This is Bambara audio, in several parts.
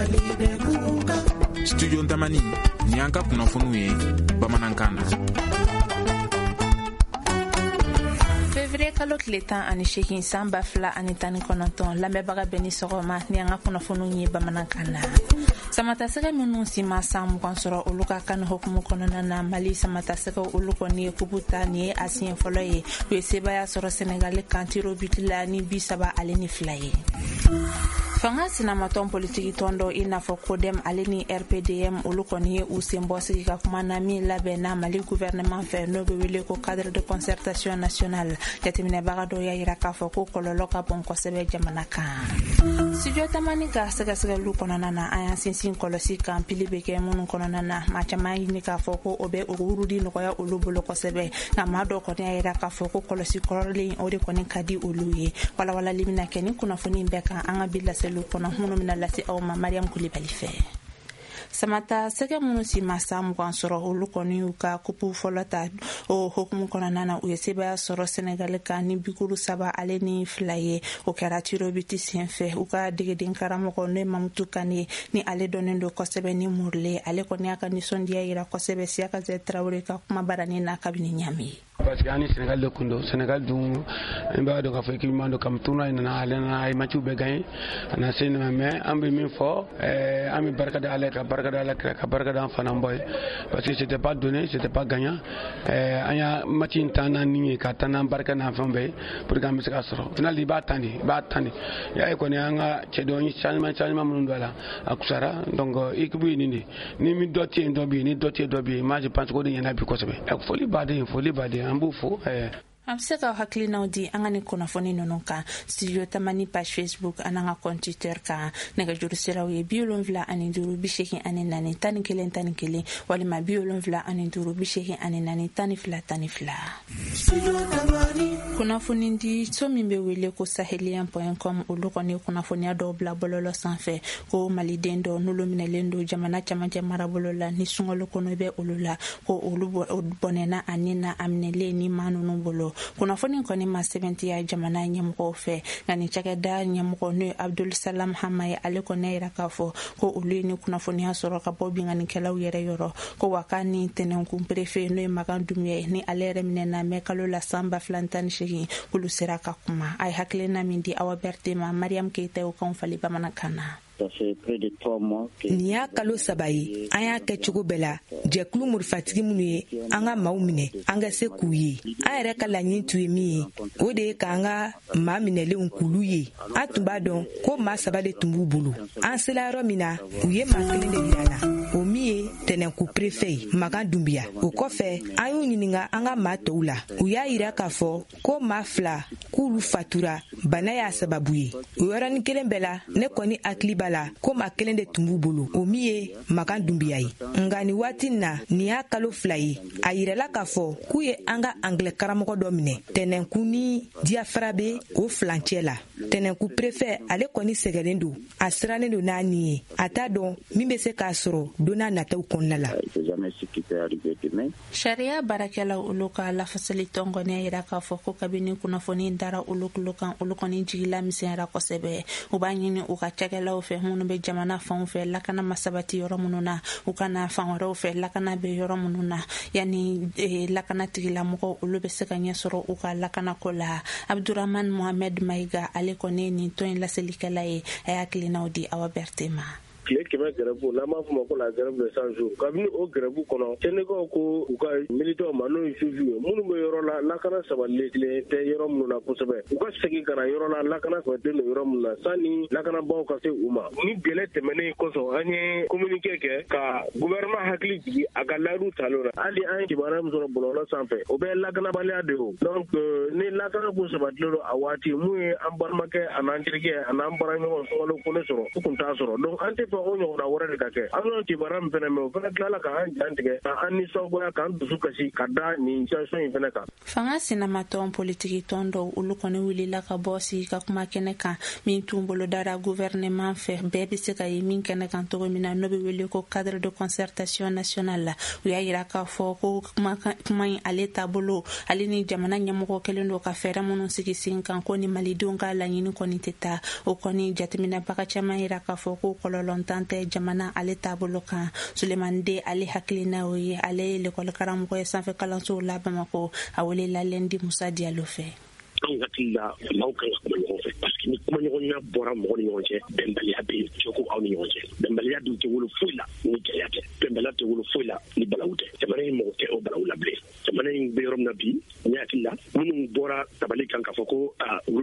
Studio Ntamani ni an ka kunnafoniw ye bamanankan na. Février kalo tile 18 san 2019 lamɛnbaga bɛɛ ni sɔgɔma ni an ka kunnafoniw ye bamanankan na. Samatasɛgɛ minnu si ma san 20 sɔrɔ olu ka kan hukumu kɔnɔna na Mali samatasɛgɛ olu kɔni ye kubuta ni ye a siɲɛ fɔlɔ ye u ye sebaya sɔrɔ Senegal kan tiro biti la ni 32 ye. Fanga sinamatɔn politiki tɔn dɔ i n'a fɔ CODEM ale ni RPDM olu kɔni ye u sen bɔ sigi ka kuma na min labɛnna Mali gouvernement fɛ n'o bɛ wele ko cadre de concertation nationale. Jateminɛbaga dɔw y'a yira k'a fɔ ko kɔlɔlɔ ka bon kosɛbɛ jamana kan. Studio Tamani ka sɛgɛsɛgɛliw kɔnɔna na an y'an sinsin kɔlɔsi kan pili bɛ kɛ minnu kɔnɔna na maa caman ɲini k'a fɔ ko o bɛ o wurudi nɔgɔya olu bolo kosɛbɛ nka maa dɔw kɔni y'a yira k'a fɔ ko kɔlɔsi kɔrɔlen o de kɔni ka di olu ye. Walawalali bɛna kɛ ni kunnafoni bɛɛ kan an ka bi laseliw kɔnɔ minnu bɛna lase aw ma Mariam Kulibali fɛ. Samata sɛgɛ minnu si ma san 20 sɔrɔ olu kɔni y'u ka kupu fɔlɔ ta o hukumu kɔnɔna na u ye sebaya sɔrɔ Senegal kan ni 37 ale ni 2 ye o kɛra tiro biti sen fɛ u ka degeden karamɔgɔ n'o ye Mamutu Kane ni ale dɔnnen don kosɛbɛ ni Murle ale kɔni y'a ka nisɔndiya yira kosɛbɛ Siaka Zɛ Traoré ka kuma barani na kabini Niamey. Parce que ani Senegal le kundo Senegal dun ba do ka fo ki mando kam tourna ina alena ay matchu be gagne ana sen mais ambe min fo ami barka da ale ka barka da ale ka barka da fanam boy parce que c'était pas donné c'était pas gagnant anya matchin tana ni ka tana barka na fambe pour que amisa soro final ba tandi ya ko ne anga chedo ni changement mun dola akusara donc équipe ni mi dotier dobi ma je pense ko de yana bi ko sebe folie bade ambufo Amseka hakilinaw di an ka ni kunnafoni ninnu kan Studio Tamani page Facebook an ka compte Twitter kan nɛgɛjuru siraw ye 75 84 11 11 walima 75 84 11 12. Kunnafoni di so min bɛ wele ko sahelian.com olu kɔni kunnafoniya dɔw bila bɔlɔlɔ sanfɛ ko maliden dɔ n'olu minɛlen don jamana camancɛ marabolo la ni sunkalo kɔnɔ bɛ olu la ko olu bɔnɛna ani na aminɛlen ni maa ninnu bolo. Kunnafoni kɔni ma sɛbɛntiya jamana ɲɛmɔgɔw fɛ nka ni cakɛda ɲɛmɔgɔ n'o ye Abdul Salam Hamaye ale kɔni yira k'a fɔ ko olu ye ni kunnafoniya sɔrɔ ka bɔ binganikɛlaw yɛrɛ yɔrɔ ko wa ka ni tɛnɛnkun prefe n'o ye Magan Dumbuya ni ale yɛrɛ minɛna mɛ kalo la san 2018 k'olu sera ka kuma a ye hakilina min di Awa Berté ma Mariam Keita y'o kanw fali bamanankan na. Ni y'a kalo 3 ye an y'a kɛ cogo bɛɛ la jɛkulu murifatigi minnu ye an ka maaw minɛ an ka se k'u ye an yɛrɛ ka laɲini tun ye min ye o de ye k'an ka maa minɛlenw k'ulu ye an tun b'a dɔn ko maa 3 de tun b'u bolo an sela yɔrɔ min na u ye maa 1 de yira la o min ye tɛnɛnku prefe ye Magan Dumbuya o kɔfɛ an y'u ɲininka an ka maa tɔw la u y'a yira k'a fɔ ko maa 2 k'ulu fatura bana y'a sababu ye o yɔrɔnin kelen bɛɛ la ne kɔni hakili b'a la ko maa 1 de tun b'u bolo o min ye Magan Dumbuya ye nka ni waati na ni y'a kalo 2 ye a yirala k'a fɔ k'u ye an ka anglais karamɔgɔ dɔ minɛ tɛnɛnku ni diafara be o filancɛ la tɛnɛnku prefe ale kɔni sɛgɛlen don a sirannen don n'a nin ye a t'a dɔn min bɛ se k'a sɔrɔ don n'a nataw kɔnɔna la. Sariya baarakɛlaw olu ka lafasali tɔngɔnɛ yira k'a fɔ ko kabini kunnafoni dara olu kulo kan olu kɔni jigila misɛnyara kosɛbɛ u b'a ɲini u ka cakɛlaw fɛ minnu bɛ jamana fanw fɛ lakana masabati yɔrɔ minnu na u kana fan wɛrɛw fɛ lakana bɛ yɔrɔ minnu na yani lakana tigilamɔgɔw olu bɛ se ka ɲɛ sɔrɔ u ka lakanako la. Abdurrahman Mohamed Maïga ale kɔni nin tɔn in laselikɛla ye a y'a kilinaw di Awa Berté ma. tile kɛmɛ grève n'a m'a fɔ ma ko la grève de 100 jours kabini o grève kɔnɔ Sénégal ko u ka militaires ma n'o ye suivi ye minnu bɛ yɔrɔ la lakana sabalilen tɛ yɔrɔ minnu na kosɛbɛ u ka segin ka na yɔrɔ la lakana sabatilen don yɔrɔ minnu na sanni lakanabaaw ka se u ma ni gɛlɛ tɛmɛnen kosɔn an ye communiqué kɛ ka gouvernement hakili jigi a ka layidu talen na hali an ye kibaruya min sɔrɔ bɔlɔlɔ sanfɛ o bɛ lakanabaliya de o donc ni lakana kun sabatilen don a waati mun ye an balimakɛ a n'an terikɛ a n'an baaraɲɔgɔn Sumalo Kone sɔrɔ u kun t'a sɔrɔ donc an tɛ fɛ o ɲɔgɔnna wɛrɛ de ka kɛ an y'o kibaruya min fɛnɛ mɛn o fɛnɛ tilala k'an jan tigɛ ka an nisɔngoya k'an dusu kasi ka da nin situation in fɛnɛ kan. Fanga sinamatɔn politiki tɔn dɔw olu kɔni wulila ka bɔ sigi ka kuma kɛnɛ kan min tun bolo dara gouvernement fɛ bɛɛ bɛ se ka ye min kɛnɛ kan cogo min na n'o bɛ wele ko cadre de concertation nationale la u y'a yira k'a fɔ ko kuma in ale taabolo ale ni jamana ɲɛmɔgɔ kelen don ka fɛɛrɛ minnu sigi sen kan ko ni malidenw ka laɲini kɔni tɛ taa o kɔni jateminɛbaga caman yira k'a fɔ ko kɔlɔlɔ kuntan tɛ jamana ale taabolo kan. Suleman De ale hakilina o ye ale l'école karamɔgɔ ye sanfɛ kalanso la Bamako a welela Lendi Musa Diallo fɛ. An hakili la maaw kan ka kuma ɲɔgɔn fɛ parce que ni kuma ɲɔgɔnya bɔra mɔgɔ ni ɲɔgɔn cɛ bɛnbaliya bɛ yen cogo aw ni ɲɔgɔn cɛ bɛnbaliya dun tɛ wolo foyi la ni gɛlɛya tɛ bɛnbaliya tɛ wolo foyi la ni balawu tɛ jamana in mɔgɔ tɛ o balawu la bilen jamana in bɛ yɔrɔ min na bi ne hakili la minnu bɔra tabali kan k'a fɔ ko olu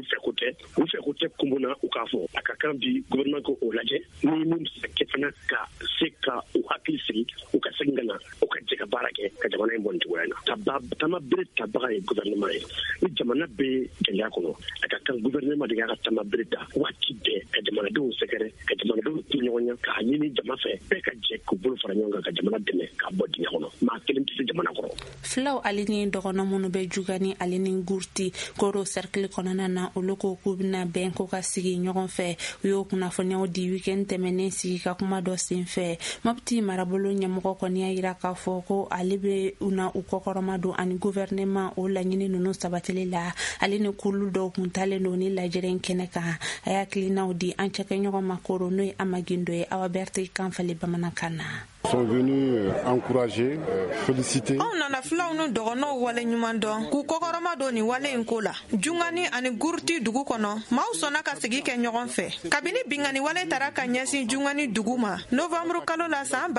fɛ ko tɛ kunbo na u k'a fɔ a ka kan bi gouvernement ko o lajɛ ni min bɛ kɛ fana ka se ka u hakili sigi u ka segin ka na u ka jɛ ka baara kɛ ka jamana in bɔ nin cogoya in na tama bere tabaga ye gouvernement ye ni jamana bɛ gɛlɛya kɔnɔ a ka kan gouvernement de ka tama bere ta waati bɛɛ ka jamanadenw sɛgɛrɛ ka jamanadenw to ɲɔgɔn ɲɛ k'a ɲini jama fɛ bɛɛ ka jɛ k'u bolo fara ɲɔgɔn kan ka jamana dɛmɛ k'a bɔ dingɛ kɔnɔ maa kelen tɛ se jamana kɔrɔ. Filaw ale ni dɔgɔnɔ minnu bɛ juga ni ale ni Gurti koro cercle kɔnɔna na olu ko k'u bɛna bɛn ko ka sigi ɲɔgɔn fɛ u y'o kunnafoniyaw di weekend tɛmɛnen sigi ka kuma dɔ sen fɛ Mopti marabolo ɲɛmɔgɔ kɔni y'a yira k'a fɔ ko ale bɛ u na u kɔkɔrɔma don ani gouvernement o laɲini ninnu sabatili la ale ni kulu dɔw kun talen don ni lajɛrɛ kɛnɛ kan a y'a kilinaw di an cɛkɛɲɔgɔn ma koro n'o ye Amagindo ye Awa Berti Kanfali bamanankan na. Sont venus encourager, féliciter. On nana filaw nu dɔgɔnɔw wale ɲuman dɔn k'u kɔkɔrɔma don ni wale in ko la jungani ani Gurti dugu kɔnɔ maaw sɔnna ka sigi kɛ ɲɔgɔn fɛ kabini bingani wale tara ka ɲɛsin jungani dugu ma novembre kalo la san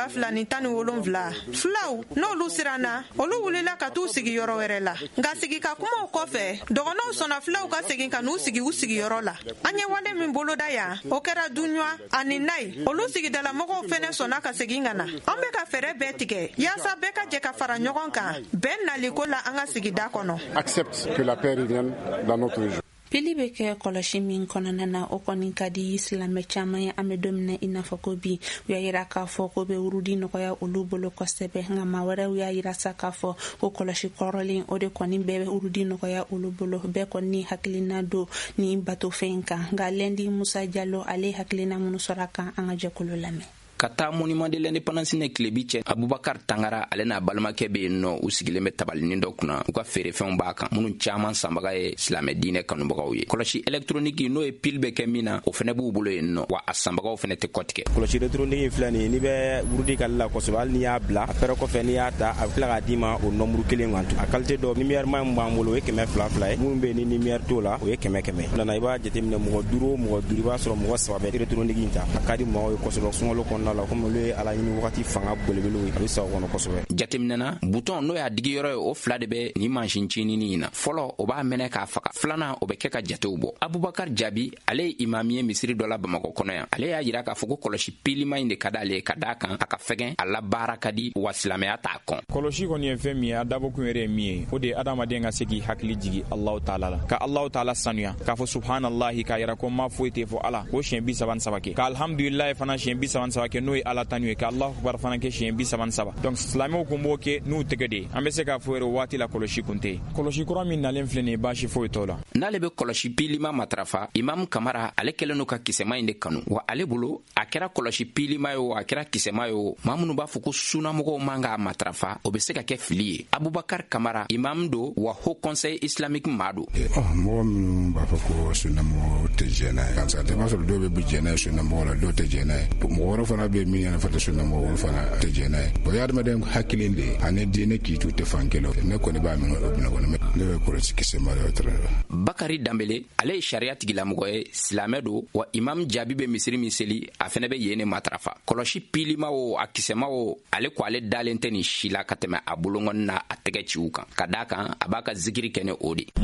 2017 filaw n'olu siranna olu wulila ka t'u sigi yɔrɔ wɛrɛ la nka sigi ka kumaw kɔfɛ dɔgɔnɔw sɔnna filaw ka segin ka n'u sigi u sigiyɔrɔ la an ye wale min boloda yan o kɛra Duɲwa ani Nayi olu sigidala mɔgɔw fɛnɛ sɔnna ka segin ka na an bɛ ka fɛrɛ bɛɛ tigɛ yaasa bɛɛ ka jɛ ka fara ɲɔgɔn kan bɛn naliko la an ka sigida kɔnɔ. Accepte que la paix revienne dans notre région. Pili bɛ kɛ kɔlɔsi min kɔnɔna na o kɔni ka di silamɛ caman ye an bɛ don min na i n'a fɔ ko bi u y'a yira k'a fɔ ko bɛ urudi nɔgɔya olu bolo kosɛbɛ nka maa wɛrɛw y'a yira sa k'a fɔ ko kɔlɔsi kɔrɔlen o de kɔni bɛ urudi nɔgɔya olu bolo bɛɛ kɔni hakilina don ni batofɛn kan nka Lendi Musa Diallo ale hakilina minnu sɔrɔ a kan an ka jɛkulu lamɛn. Ka taa monument de l'indépendance ne kilebi cɛ Abubakar Tangara ale n'a balimakɛ bɛ yen nɔ u sigilen bɛ tabalinin dɔ kunna u ka feerefɛnw b'a kan minnu caman sanbaga ye silamɛ diinɛ kanubagaw ye kɔlɔsi électronique n'o ye pile bɛ kɛ min na o fɛnɛ b'u bolo yen nɔ wa a sanbagaw fɛnɛ tɛ kɔtigɛ kɔlɔsi électronique filɛ nin ye ni bɛ wurudi kali la kosɛbɛ hali ni y'a bila a pɛrɛ kɔfɛ n'i y'a ta a bɛ tila k'a d'i ma o nombre kelen kan a qualité dɔ lumière man b'an bolo o ye 200 ye minnu bɛ ni lumière t'o la o ye 100 nana i b'a jateminɛ mɔgɔ 5 i b'a sɔrɔ mɔgɔ 3 bɛ électronique in ta a ka di mɔgɔw ye kosɛbɛ sunkalo kɔnɔna la komi olu ye ala ɲini wagati fanga belebelew ye a bɛ sa o kɔnɔ kosɛbɛ jateminɛna bouton n'o y'a digi yɔrɔ ye o fila de bɛ ni mansin cininin in na fɔlɔ o b'a mɛnɛ k'a faga filanan o bɛ kɛ ka jatew bɔ Abubakar Jabi ale ye imam ye misiri dɔ la Bamakɔ kɔnɔ yan ale y'a yira k'a fɔ ko kɔlɔsi pilima in de ka d'ale ka d'a kan a ka fɛgɛn a la baara ka di wa silamɛya t'a kɔn kɔlɔsi kɔni ye fɛn min ye a dabɔkun yɛrɛ ye min ye o de ye adamaden ka se k'i hakili jigi Allahu taala la ka Allahu taala sanuya k'a fɔ subhanallahi k'a yira ko ma foyi tɛ fɔ ala o siɲɛ 33 kɛ ka alhamdulilahi fana siɲɛ 33 kɛ n'o ye ala tanu ye ka Allahu akbar fana kɛ siɲɛ 33 donc silamɛw kun b'o kɛ n'u tɛgɛ de an bɛ se k'a fɔ yɛrɛ waati la kɔlɔsi kun tɛ kɔlɔsi kura min nalen filɛ nin ye baasi foyi t'o la n'ale bɛ kɔlɔsi pilima matarafa imam Kamara ale kɛlen no ka kisɛma in de kanu wa ale bolo a kɛra kɔlɔsi pilima ye o a kɛra kisɛma ye o maa minnu b'a fɔ ko sunnamɔgɔw man k'a matarafa o bɛ se ka kɛ fili ye Abubakar Kamara imam do wa haut conseil islamique maa do mɔgɔ minnu b'a fɔ ko sunnamɔgɔw tɛ jɛn n'a ye kansa tɛ b'a sɔrɔ dɔw bɛ jɛn n'a ye sunnamɔgɔw la dɔw tɛ jɛn n'a ye mɔgɔ wɛrɛ fana bɛ min yɛrɛ fɛ sunnamɔgɔw fana tɛ jɛn n'a ye bon hadamaden hakili de ani diinɛ k'i tu tɛ fan kelen ne kɔni b'a minɛ o bɛna kɔnɔ ne bɛ kɔlɔsi kisɛma de Bakari Dambele ale ye sariya tigilamɔgɔ ye silamɛ do wa imam Jabi bɛ misiri min seli a fɛnɛ bɛ yen ne matarafa kɔlɔsi pilima o a kisɛma o ale ko ale dalen tɛ nin si la ka tɛmɛ a bolongɔni na a tɛgɛ ciw kan ka d'a kan a b'a ka zikiri kɛ ni o de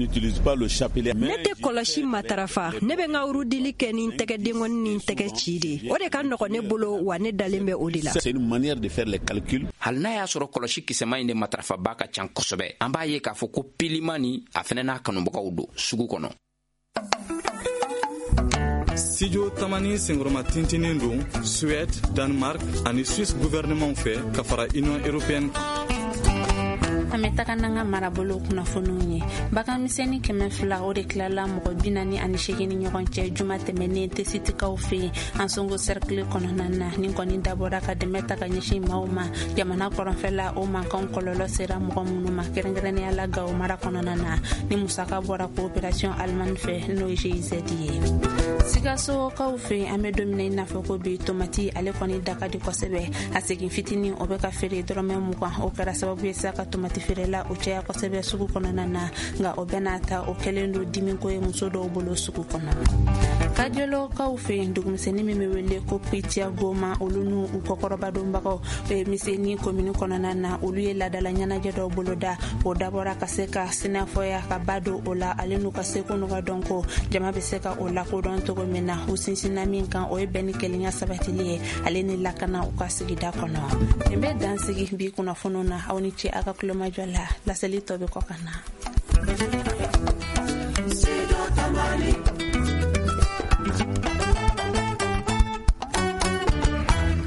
ne tɛ kɔlɔsi matarafa ne bɛ n ka urudili kɛ ni n tɛgɛ dengɔni ni n tɛgɛ ci de o de ka nɔgɔ ne bolo wa ne dalen bɛ o de la hali n'a y'a sɔrɔ kɔlɔsi kisɛma in de matarafaba ka can kosɛbɛ an b'a ye k'a fɔ ko pilima ni a fɛnɛ n'a kanubagaw don sugu kɔnɔ studio tamani sengoroma tintinin don Suède, Danemark ani Suisse gouvernement fɛ ka fara Union européenne an bɛ taga n'an ka marabolo kunnafoniw ye bakamiseni kɛmɛ fila o de tilala mɔgɔ 48 ni ɲɔgɔn cɛ juma tɛmɛnen tɛ sitikaw fɛ an songo cercle kɔnɔna na ni kɔni dabɔra ka dɛmɛ ta ka ɲɛsin maaw ma jamana kɔrɔnfɛla o mankan kɔlɔlɔ sera mɔgɔ minnu ma kɛrɛnkɛrɛnnenya la Gawo mara kɔnɔna na ni musaka bɔra coopération allemande fɛ n'o ye GIZ ye. Sikaso kaw fɛ an bɛ domina i n'a fɔ ko bi tomati ale kɔni da ka di kosɛbɛ a segin fitinin o bɛ ka feere dɔrɔmɛ 20 o kɛra sababu ye sa ka tomati feerela o cɛya kosɛbɛ sugu kɔnɔna na nka o bɛ n'a ta o kɛlen don dimiko ye muso dɔw bolo sugu kɔnɔ. Kajolo kaw fɛ dugumisɛnnin min bɛ wele ko Pitia Goma olu n'u kɔkɔrɔbadonbagaw misɛnnin commune kɔnɔna na olu ye ladala ɲɛnajɛ dɔw boloda o dabɔra ka se ka sinafɔya ka ba don o la ale n'u ka seko n'u ka dɔn ko jama bɛ se ka o lakodɔn cogo min na u sinsinna min kan o ye bɛn ni kelenya sabatili ye ale ni lakana u ka sigida kɔnɔ. Nin bɛ dansigi bi kunnafoniw na aw ni ce a ka kulomajɔ la laseli tɔ bɛ kɔ ka na.